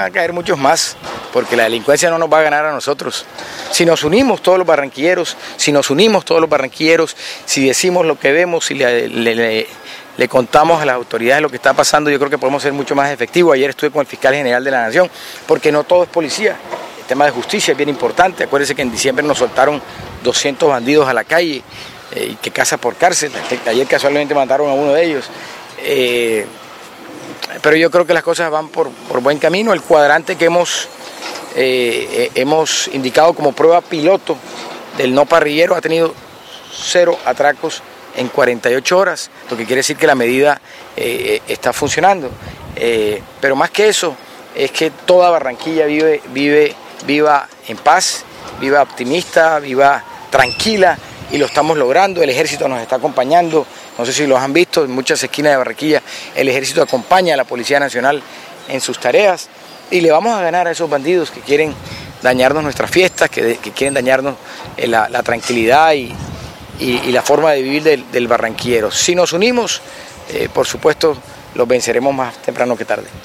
van a caer muchos más, porque la delincuencia no nos va a ganar a nosotros. Si nos unimos todos los barranquilleros, si decimos lo que vemos, si le contamos a las autoridades lo que está pasando, yo creo que podemos ser mucho más efectivos. Ayer estuve con el fiscal general de la Nación, porque no todo es policía. El tema de justicia es bien importante. Acuérdense que en diciembre nos soltaron 200 bandidos a la calle, y que casa por cárcel. Ayer casualmente mataron a uno de ellos. Pero yo creo que las cosas van por buen camino. El cuadrante que hemos indicado como prueba piloto del no parrillero ha tenido 0 atracos en 48 horas, lo que quiere decir que la medida está funcionando. Pero más que eso, es que toda Barranquilla viva en paz, viva optimista, viva tranquila, y lo estamos logrando. El ejército nos está acompañando, no sé si los han visto, en muchas esquinas de Barranquilla el ejército acompaña a la Policía Nacional en sus tareas, y le vamos a ganar a esos bandidos que quieren dañarnos nuestras fiestas, que quieren dañarnos la tranquilidad y la forma de vivir del barranquillero. Si nos unimos, por supuesto, los venceremos más temprano que tarde.